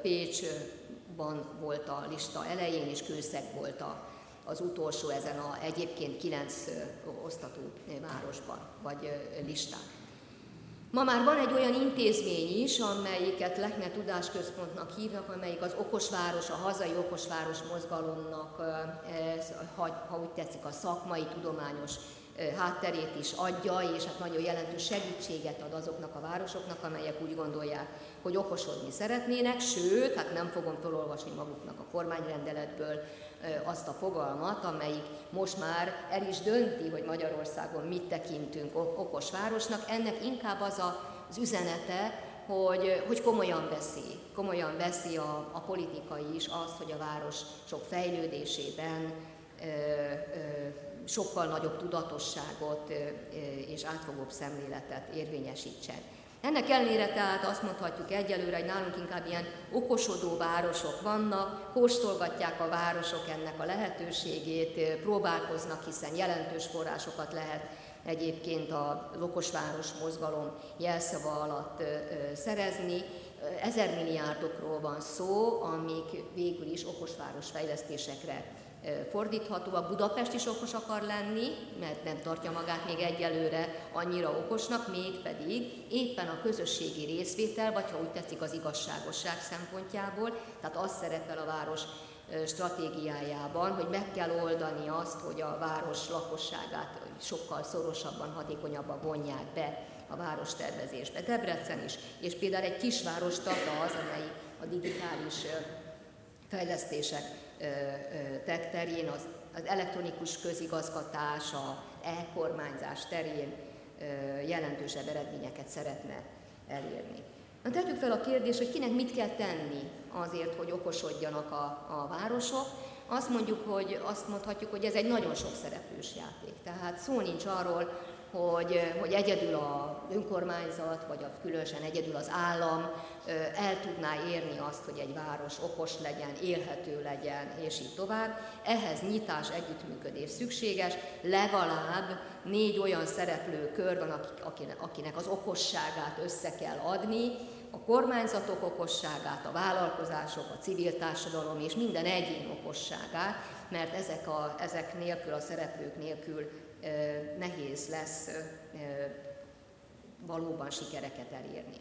Pécsban volt a lista elején, és Kőszeg volt a, az utolsó ezen a egyébként kilenc osztatú városban, vagy listán. Ma már van egy olyan intézmény is, amelyiket Lechner Tudásközpontnak hívnak, amelyik az okosváros, a hazai okosváros mozgalomnak, ez, ha, ha úgy tetszik, a szakmai, tudományos hátterét is adja, és hát nagyon jelentős segítséget ad azoknak a városoknak, amelyek úgy gondolják, hogy okosodni szeretnének, sőt, hát nem fogom felolvasni maguknak a kormányrendeletből azt a fogalmat, amelyik most már el is dönti, hogy Magyarországon mit tekintünk okos városnak. Ennek inkább az a, az üzenete, hogy, hogy komolyan veszi, komolyan veszi a, a politika is azt, hogy a városok fejlődésében ö, ö, sokkal nagyobb tudatosságot és átfogóbb szemléletet érvényesítsen. Ennek ellenére tehát azt mondhatjuk egyelőre, hogy nálunk inkább ilyen okosodó városok vannak, kóstolgatják a városok ennek a lehetőségét, próbálkoznak, hiszen jelentős forrásokat lehet egyébként az okosváros mozgalom jelszava alatt szerezni. Ezer milliárdokról van szó, amik végül is okosváros fejlesztésekre fordítható. A Budapest is okos akar lenni, mert nem tartja magát még egyelőre annyira okosnak, mégpedig éppen a közösségi részvétel, vagy ha úgy tetszik, az igazságosság szempontjából, tehát az szerepel a város stratégiájában, hogy meg kell oldani azt, hogy a város lakosságát sokkal szorosabban, hatékonyabban vonják be a várostervezésbe. Debrecen is, és például egy kisváros Tata az, amely a digitális fejlesztések terén, az, az elektronikus közigazgatás, az e-kormányzás terén jelentősebb eredményeket szeretne elérni. Na, tegyük fel a kérdést, hogy kinek mit kell tenni azért, hogy okosodjanak a, a városok. Azt mondjuk, hogy azt mondhatjuk, hogy ez egy nagyon sok szereplős játék. Tehát szó nincs arról, hogy, hogy egyedül az önkormányzat, vagy a, különösen egyedül az állam el tudná érni azt, hogy egy város okos legyen, élhető legyen, és így tovább. Ehhez nyitás, együttműködés szükséges, legalább négy olyan szereplőkör van, akinek az okosságát össze kell adni, a kormányzatok okosságát, a vállalkozások, a civil társadalom és minden egyén okosságát, mert ezek, a, ezek nélkül, a szereplők nélkül e, nehéz lesz e, valóban sikereket elérni.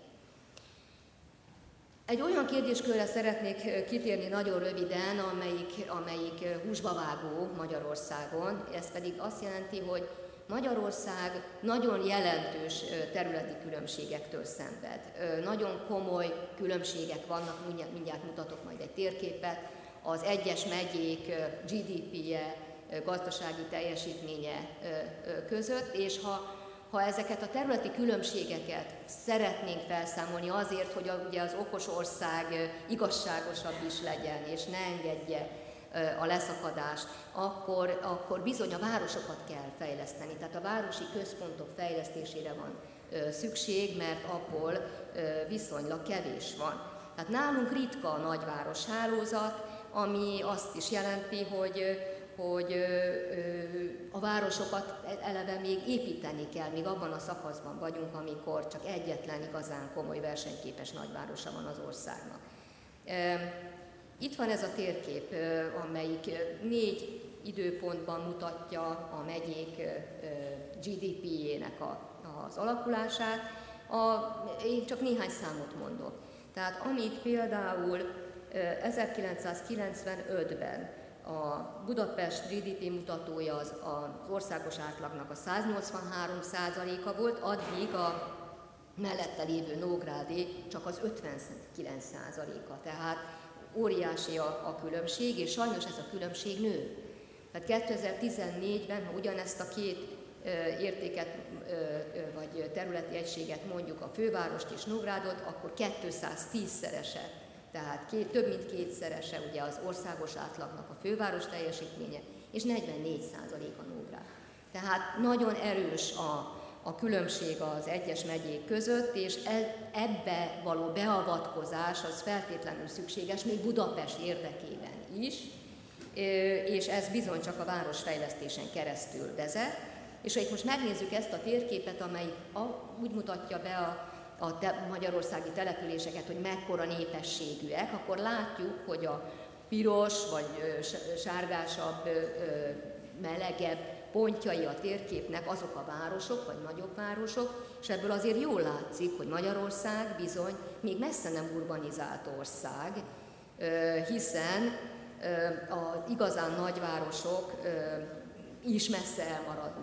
Egy olyan kérdéskörre szeretnék kitérni nagyon röviden, amelyik, amelyik húsba vágó Magyarországon, ez pedig azt jelenti, hogy Magyarország nagyon jelentős területi különbségektől szenved. Nagyon komoly különbségek vannak, mindjárt mutatok majd egy térképet, az egyes megyék gé dé pé-je, gazdasági teljesítménye között, és ha, ha ezeket a területi különbségeket szeretnénk felszámolni azért, hogy a, ugye az okos ország igazságosabb is legyen, és ne engedje a leszakadást, akkor, akkor bizony a városokat kell fejleszteni. Tehát a városi központok fejlesztésére van szükség, mert abból viszonylag kevés van. Tehát nálunk ritka a nagyváros hálózat, ami azt is jelenti, hogy, hogy a városokat eleve még építeni kell, még abban a szakaszban vagyunk, amikor csak egyetlen igazán komoly versenyképes nagyvárosa van az országnak. Itt van ez a térkép, amelyik négy időpontban mutatja a megyék gé dé pé-jének az alakulását. A, én csak néhány számot mondok. Tehát amíg például ezerkilencszázkilencvenötben a Budapest gé dé pé mutatója az, az országos átlagnak a száz nyolcvanhárom százaléka volt, addig a mellette lévő Nógrádé csak az ötvenkilenc százaléka. Tehát óriási a, a különbség, és sajnos ez a különbség nő. Tehát kétezer-tizennégyben, ha ugyanezt a két ö, értéket ö, ö, vagy területi egységet mondjuk, a fővárost és Nógrádot, akkor kétszáztízszerese, tehát két, több mint kétszerese ugye az országos átlagnak a főváros teljesítménye, és negyvennégy százalék a Nógrád. Tehát nagyon erős a a különbség az egyes megyék között, és ebbe való beavatkozás az feltétlenül szükséges, még Budapest érdekében is, és ez bizony csak a városfejlesztésen keresztül vezet. És ha itt most megnézzük ezt a térképet, amely úgy mutatja be a, a te, magyarországi településeket, hogy mekkora népességűek, akkor látjuk, hogy a piros vagy sárgásabb, melegebb pontjai a térképnek azok a városok, vagy nagyobb városok, és ebből azért jól látszik, hogy Magyarország bizony még messze nem urbanizált ország, hiszen az igazán nagyvárosok is messze elmaradnak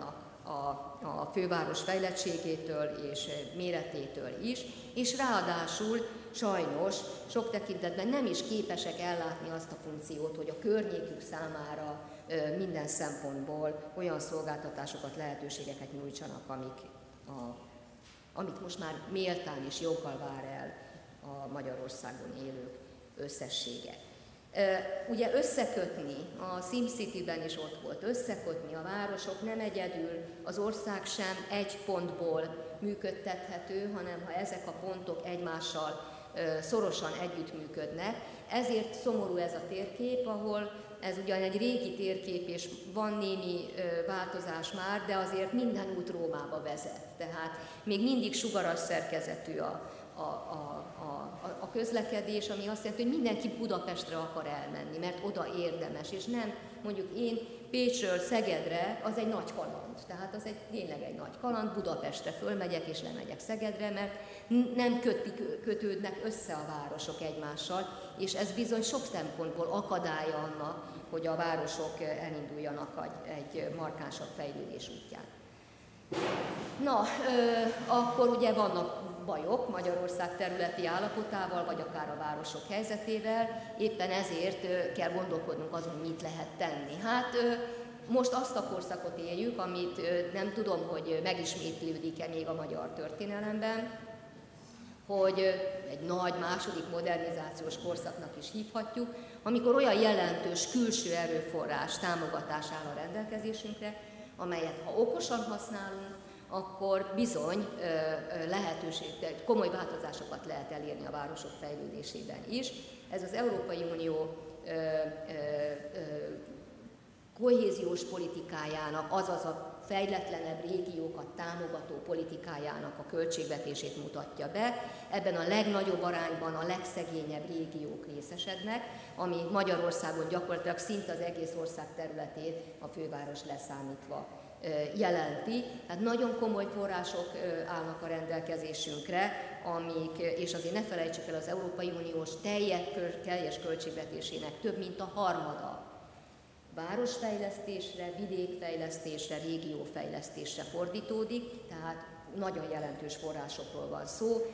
a, a főváros fejlettségétől és méretétől is, és ráadásul sajnos sok tekintetben nem is képesek ellátni azt a funkciót, hogy a környékük számára minden szempontból olyan szolgáltatásokat, lehetőségeket nyújtsanak, amik a, amit most már méltán és joggal vár el a Magyarországon élők összessége. Ugye összekötni, a SimCity-ben is ott volt, összekötni a városok nem egyedül, az ország sem egy pontból működtethető, hanem ha ezek a pontok egymással szorosan együttműködnek. Ezért szomorú ez a térkép, ahol ez ugyan egy régi térkép, és van némi változás már, de azért minden út Rómába vezet. Tehát még mindig sugaras szerkezetű a, a, a, a, a közlekedés, ami azt jelenti, hogy mindenki Budapestre akar elmenni, mert oda érdemes, és nem mondjuk én Pécsről Szegedre, az egy nagy kaland. Tehát az egy, tényleg egy nagy kaland, Budapestre fölmegyek és lemegyek Szegedre, mert nem kötik, kötődnek össze a városok egymással, és ez bizony sok szempontból akadálya annak, hogy a városok elinduljanak egy markánsabb fejlődés útján. Na, akkor ugye vannak bajok Magyarország területi állapotával, vagy akár a városok helyzetével, éppen ezért kell gondolkodnunk azon, hogy mit lehet tenni. Hát most azt a korszakot éljük, amit nem tudom, hogy megismétlődik-e még a magyar történelemben, hogy egy nagy második modernizációs korszaknak is hívhatjuk, amikor olyan jelentős külső erőforrás támogatás áll a rendelkezésünkre, amelyet ha okosan használunk, akkor bizony lehetőség, komoly változásokat lehet elérni a városok fejlődésében is. Ez az Európai Unió kohéziós politikájának, azaz a fejletlenebb régiókat támogató politikájának a költségvetését mutatja be. Ebben a legnagyobb arányban a legszegényebb régiók részesednek, ami Magyarországon gyakorlatilag szinte az egész ország területét a főváros leszámítva jelenti. Tehát nagyon komoly források állnak a rendelkezésünkre, amik, és azért ne felejtsük el, az Európai Uniós teljes költségvetésének több mint a harmada városfejlesztésre, vidékfejlesztésre, régiófejlesztésre fordítódik, tehát nagyon jelentős forrásokról van szó.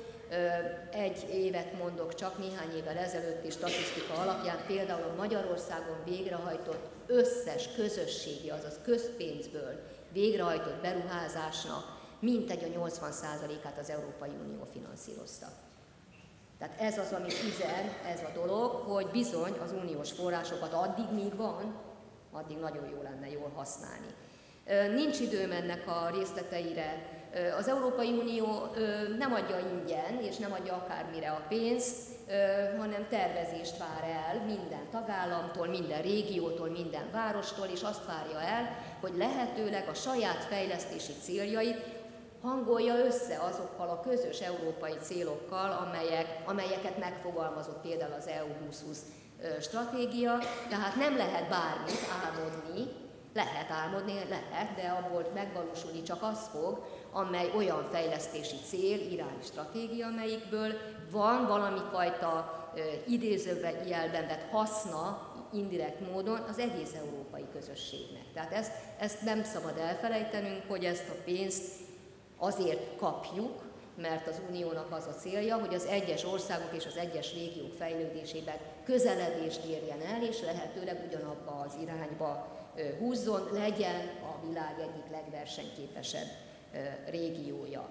Egy évet mondok csak, néhány évvel ezelőtti statisztika alapján például a Magyarországon végrehajtott összes közösségi, azaz közpénzből végrehajtott beruházásnak mintegy a nyolcvan százalékát az Európai Unió finanszírozta. Tehát ez az, amit üzen ez a dolog, hogy bizony az uniós forrásokat addig, míg van, addig nagyon jó lenne jól használni. Nincs időm ennek a részleteire. Az Európai Unió nem adja ingyen, és nem adja akármire a pénzt, hanem tervezést vár el minden tagállamtól, minden régiótól, minden várostól, és azt várja el, hogy lehetőleg a saját fejlesztési céljait hangolja össze azokkal a közös európai célokkal, amelyek, amelyeket megfogalmazott például az E U húsz-húsz stratégia, tehát nem lehet bármit álmodni, lehet álmodni, lehet, de abból megvalósulni csak az fog, amely olyan fejlesztési cél, irány, stratégia, amelyikből van valami fajta idézőjelben vett haszna, indirekt módon az egész európai közösségnek. Tehát ezt, ezt nem szabad elfelejtenünk, hogy ezt a pénzt azért kapjuk, mert az uniónak az a célja, hogy az egyes országok és az egyes régiók fejlődésében közeledést érjen el, és lehetőleg ugyanabba az irányba húzzon, legyen a világ egyik legversenyképesebb régiója.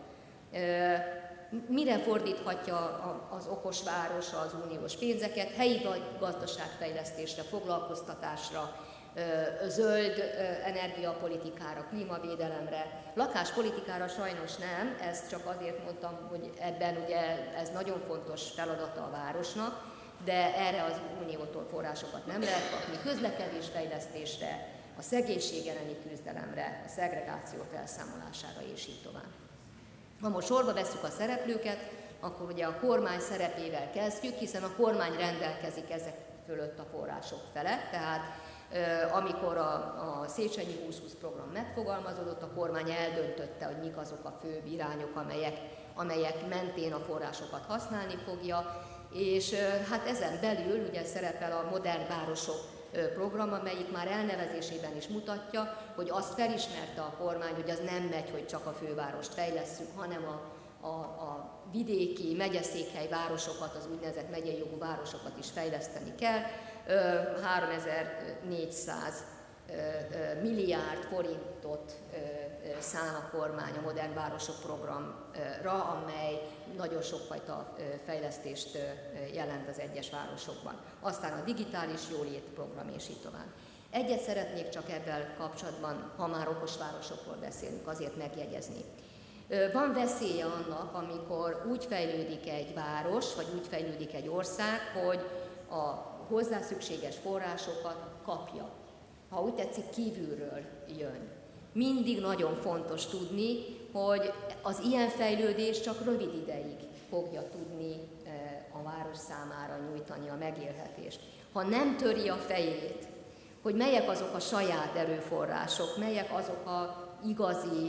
Mire fordíthatja az okos város az uniós pénzeket? Helyi gazdaságfejlesztésre, foglalkoztatásra, zöld energiapolitikára, klímavédelemre, lakáspolitikára sajnos nem, ezt csak azért mondtam, hogy ebben ugye ez nagyon fontos feladata a városnak, de erre az uniótól forrásokat nem lehet kapni, közlekedésfejlesztésre, a szegénység elleni küzdelemre, a szegregáció felszámolására és így tovább. Ha most sorba vesszük a szereplőket, akkor ugye a kormány szerepével kezdjük, hiszen a kormány rendelkezik ezek fölött a források felett, tehát amikor a, a Széchenyi húsz-húsz program megfogalmazódott, a kormány eldöntötte, hogy mik azok a főbb irányok, amelyek, amelyek mentén a forrásokat használni fogja, és hát ezen belül ugye szerepel a modern városok program, amelyik már elnevezésében is mutatja, hogy azt felismerte a kormány, hogy az nem megy, hogy csak a fővárost fejlesszük, hanem a, a, a vidéki, megyeszékhely városokat, az úgynevezett megyei jogú városokat is fejleszteni kell. háromezer-négyszáz milliárd forintot szán a kormány a Modern Városok programra, amely nagyon sokfajta fejlesztést jelent az egyes városokban. Aztán a digitális jólét program és így tovább. Egyet szeretnék csak ebben kapcsolatban, ha már okos városokról beszélünk, azért megjegyezni. Van veszélye annak, amikor úgy fejlődik egy város, vagy úgy fejlődik egy ország, hogy a hozzá szükséges forrásokat kapja. Ha úgy tetszik, kívülről jön. Mindig nagyon fontos tudni, hogy az ilyen fejlődés csak rövid ideig fogja tudni a város számára nyújtani a megélhetést. Ha nem töri a fejét, hogy melyek azok a saját erőforrások, melyek azok a igazi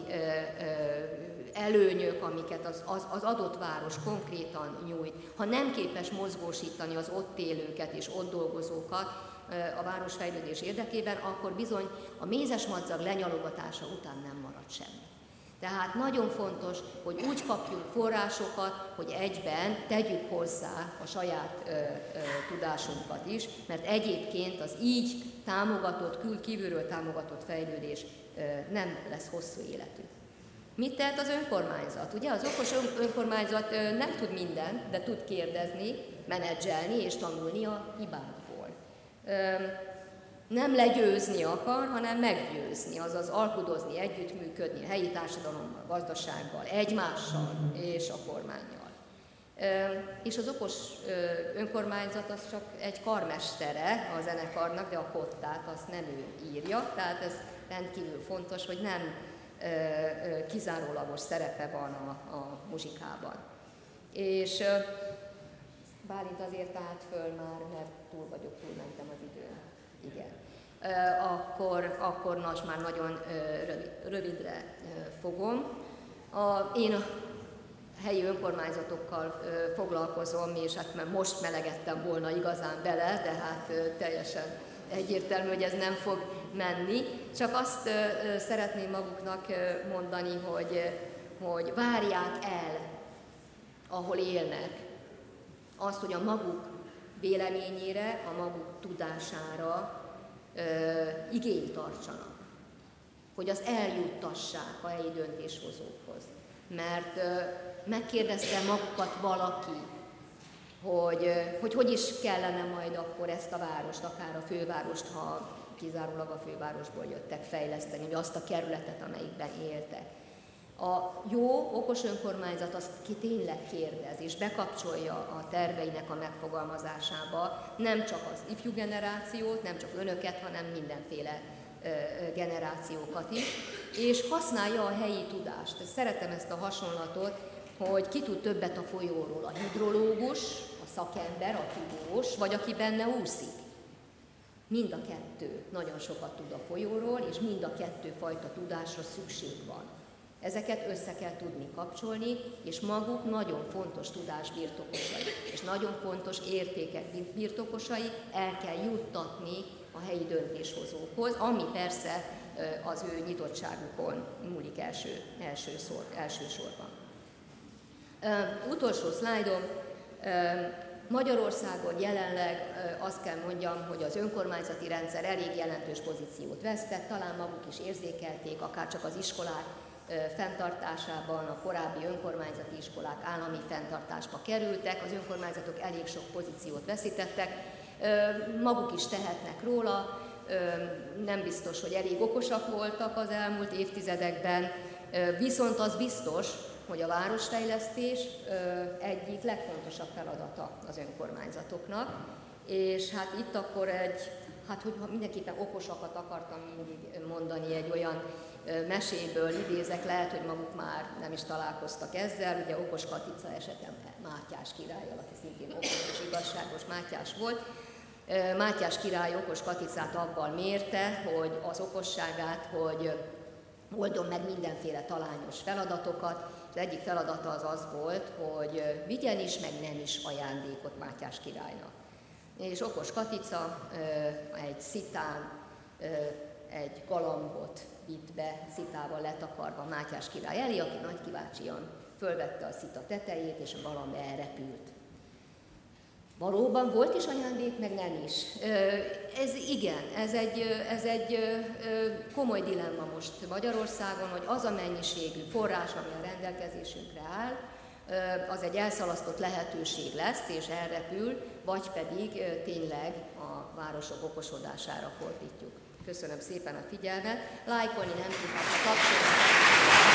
előnyök, amiket az, az, az adott város konkrétan nyújt, ha nem képes mozgósítani az ott élőket és ott dolgozókat a városfejlődés érdekében, akkor bizony a mézesmadzag lenyalogatása után nem marad semmi. Tehát nagyon fontos, hogy úgy kapjunk forrásokat, hogy egyben tegyük hozzá a saját ö, ö, tudásunkat is, mert egyébként az így támogatott, kül kívülről támogatott fejlődés ö, nem lesz hosszú életű. Mit tehet az önkormányzat? Ugye az okos önkormányzat ö, nem tud mindent, de tud kérdezni, menedzselni és tanulni a hibákból. Ö, nem legyőzni akar, hanem meggyőzni, azaz alkudozni, együttműködni a helyi társadalommal, gazdasággal, egymással és a kormánnyal. És az okos önkormányzat az csak egy karmestere a zenekarnak, de a kottát azt nem ő írja, tehát ez rendkívül fontos, hogy nem kizárólagos szerepe van a, a muzsikában. És Bálint azért állt föl már, mert túl vagyok, túlmentem az időn. Igen. Akkor, akkor most már nagyon rövidre fogom. A, én a helyi önkormányzatokkal foglalkozom, és hát már most melegettem volna igazán bele, de hát teljesen egyértelmű, hogy ez nem fog menni. Csak azt szeretném maguknak mondani, hogy, hogy várják el, ahol élnek, azt, hogy a maguk véleményére, a maguk tudására ö, igényt tartsanak, hogy azt eljuttassák a helyi döntéshozókhoz. Mert ö, megkérdezte magukat valaki, hogy, hogy hogy is kellene majd akkor ezt a várost, akár a fővárost, ha kizárólag a fővárosból jöttek, fejleszteni, vagy azt a kerületet, amelyikben éltek. A jó, okos önkormányzat azt ki tényleg kérdez, és bekapcsolja a terveinek a megfogalmazásába nem csak az ifjú generációt, nem csak önöket, hanem mindenféle ö, generációkat is, és használja a helyi tudást. Szeretem ezt a hasonlatot, hogy ki tud többet a folyóról, a hidrológus, a szakember, a tudós, vagy aki benne úszik. Mind a kettő nagyon sokat tud a folyóról, és mind a kettő fajta tudásra szükség van. Ezeket össze kell tudni kapcsolni, és maguk nagyon fontos tudás birtokosai, és nagyon fontos értékek birtokosai el kell juttatni a helyi döntéshozókhoz, ami persze az ő nyitottságukon múlik első, elsőszor, elsősorban. Uh, utolsó szlájdom. Uh, Magyarországon jelenleg uh, azt kell mondjam, hogy az önkormányzati rendszer elég jelentős pozíciót vesztett, talán maguk is érzékelték, akár csak az iskolák fenntartásában, a korábbi önkormányzati iskolák állami fenntartásba kerültek, az önkormányzatok elég sok pozíciót veszítettek, maguk is tehetnek róla, nem biztos, hogy elég okosak voltak az elmúlt évtizedekben, viszont az biztos, hogy a városfejlesztés egyik legfontosabb feladata az önkormányzatoknak, és hát itt akkor egy, hát hogy mindenképpen okosakat akartam mindig mondani, egy olyan meséből idézek, lehet, hogy maguk már nem is találkoztak ezzel, ugye Okos Katica esetem Mátyás királlyal, aki szintén okos és igazságos Mátyás volt. Mátyás király Okos Katicát abban mérte, hogy az okosságát, hogy oldon meg mindenféle talányos feladatokat. Az egyik feladata az az volt, hogy vigyen is, meg nem is ajándékot Mátyás királynak. És okos Katica egy szitán egy galambot vitt be, szitával letakarva Mátyás király elé, aki nagykíváncsian fölvette a szita tetejét, és a galamb elrepült. Valóban volt is ajándék, meg nem is. Ez igen, ez egy, ez egy komoly dilemma most Magyarországon, hogy az a mennyiségű forrás, ami a rendelkezésünkre áll, az egy elszalasztott lehetőség lesz, és elrepül, vagy pedig tényleg a városok okosodására fordítjuk. Köszönöm szépen a figyelmet. Lájkolni nem tudnak a kapcsolatban.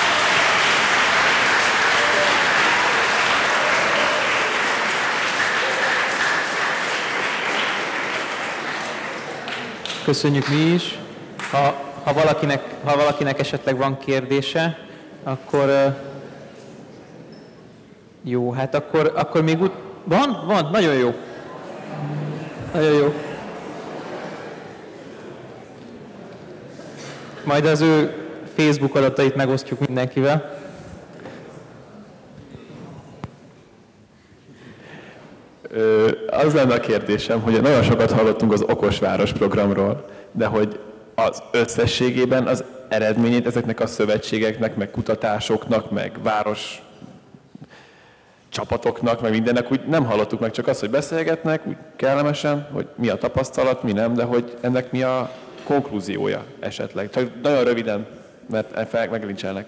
Köszönjük mi is. Ha, ha, valakinek, ha valakinek esetleg van kérdése, akkor uh, jó, hát akkor, akkor még úgy... Van? Van? Nagyon jó. Nagyon jó. Majd az ő Facebook adatait megosztjuk mindenkivel. Ö, az lenne a kérdésem, hogy nagyon sokat hallottunk az Okos Város programról, de hogy az összességében az eredményét ezeknek a szövetségeknek, meg kutatásoknak, meg város csapatoknak, meg mindennek úgy nem hallottuk meg, csak azt, hogy beszélgetnek, úgy kellemesen, hogy mi a tapasztalat, mi nem, de hogy ennek mi a konklúziója esetleg. Csak nagyon röviden, mert fel meglincselnek.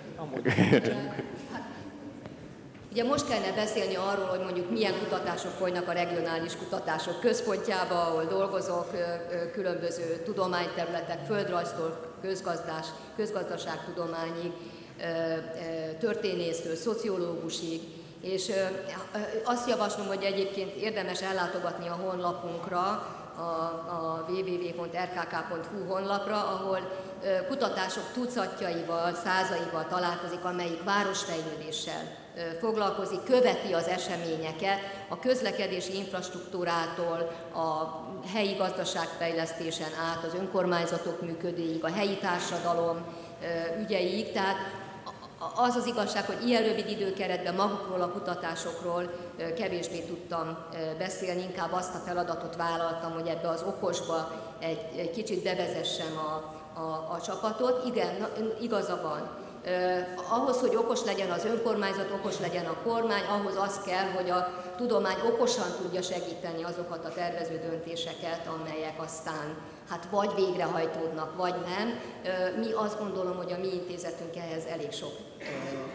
Ugye most kellene beszélni arról, hogy mondjuk milyen kutatások folynak a regionális kutatások központjába, ahol dolgozok, különböző tudományterületek, földrajztól közgazdás, közgazdaságtudományig, történésztől, szociológusig, és azt javaslom, hogy egyébként érdemes ellátogatni a honlapunkra, a, a double-u double-u double-u pont r k k pont h u honlapra, ahol kutatások tucatjaival, százaival találkozik, amelyik városfejlődéssel foglalkozik, követi az eseményeket, a közlekedési infrastruktúrától, a helyi gazdaságfejlesztésen át, az önkormányzatok működéig, a helyi társadalom ügyeig. Tehát az az igazság, hogy ilyen rövid időkeretben magukról a kutatásokról kevésbé tudtam beszélni, inkább azt a feladatot vállaltam, hogy ebbe az okosba egy, egy kicsit bevezessem a, a, a csapatot. Igen, igaza van. Eh, ahhoz, hogy okos legyen az önkormányzat, okos legyen a kormány, ahhoz az kell, hogy a tudomány okosan tudja segíteni azokat a tervező döntéseket, amelyek aztán hát vagy végrehajtódnak, vagy nem. Eh, mi azt gondolom, hogy a mi intézetünk ehhez elég sok eh,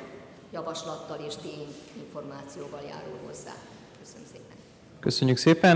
javaslattal és tényinformációval járul hozzá. Köszönöm szépen. Köszönjük szépen.